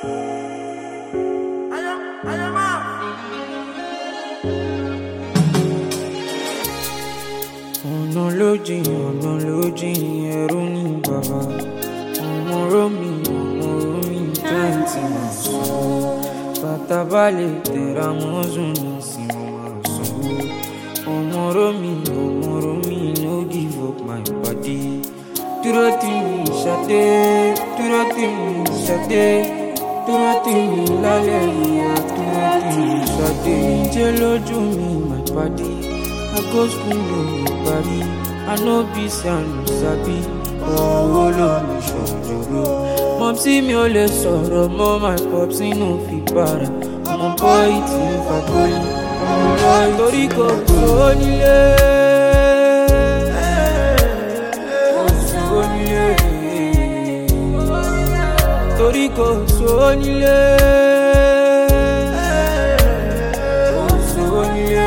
Ọ̀nà ló jìn ẹ̀rù ní bàbá. Ọmọ Rómi 20 máa sanwó. Bàtà bá lè tẹ̀ra mọ́sùn ní ìsìn máa sanwó. Ọmọ Rómi no give up my body. Dúró tì mí Ṣadé, dúró tì mí Ṣadé, dúró tì mí lálẹ́ ìyá, dúró tì mí Ṣadé. Jẹ́ lójú mi my body. I go school no parí, I no be say I no sabi. Owó ló mi ṣòro. Mọ̀mísí mi ò lè sọ̀rọ̀ mọ́, my popsy no fi para. Ọmọ boy tí ń fa gólì, ọmọ boy torí kò sówó nílé. Kò sówó nílé. Torí kò sówó nílé. Kò sówó nílé.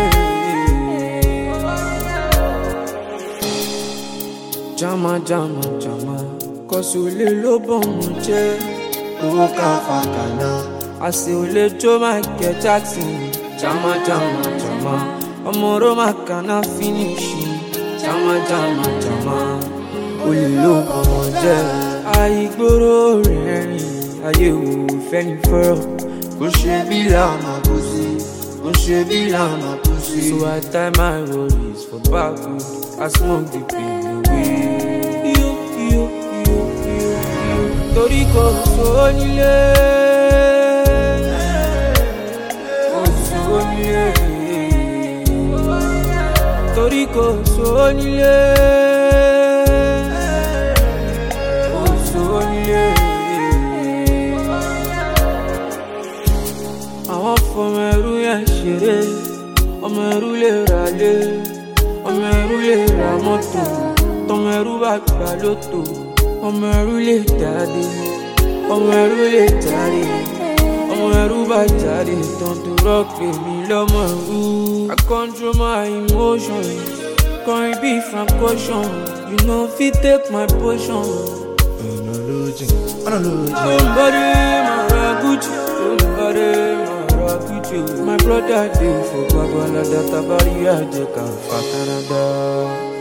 Jama, cause olè ló bọ̀mù jẹ́. Owó ká fa kàná, àṣẹ olè jó Michael Jackson. Jama, ọmọ Roma kàná finishi. Jama, olè ló bọ̀mù jẹ́. Àìgboro rẹ̀rìn, ayé wò fẹ́ni fọ́rọ̀. Kò ṣe bí làmà kò sí, kò ṣe bí làmà kò sí. So I tie my worries for backwood, I smoke the pain away. Torí kò sówó nílé. Kò sówó nílé. Torí kò sówó nílé. Kò sówó nílé. Àwọn fọmọ ẹrú yẹn ṣeré. Ọmọ ẹrú lè ra lé. Ọmọ ẹrú lè ra mọ́tò. Tọmọ ẹrú bá gbà lótò. Ọmọ ẹrú lè jáde, ọmọ ẹrú lè jáde, ọmọ ẹrú bá jáde tán tó rọ́pè mí lọ́mọ ẹrú. I control my emotions, kọrin bí Frank Ocean, you know fit take my potion. Ọ̀nà ló jìn. Somebody mara Gucci, somebody mara Gucci. My brother dey for Babalada, Tabari Ajeka, for Canada.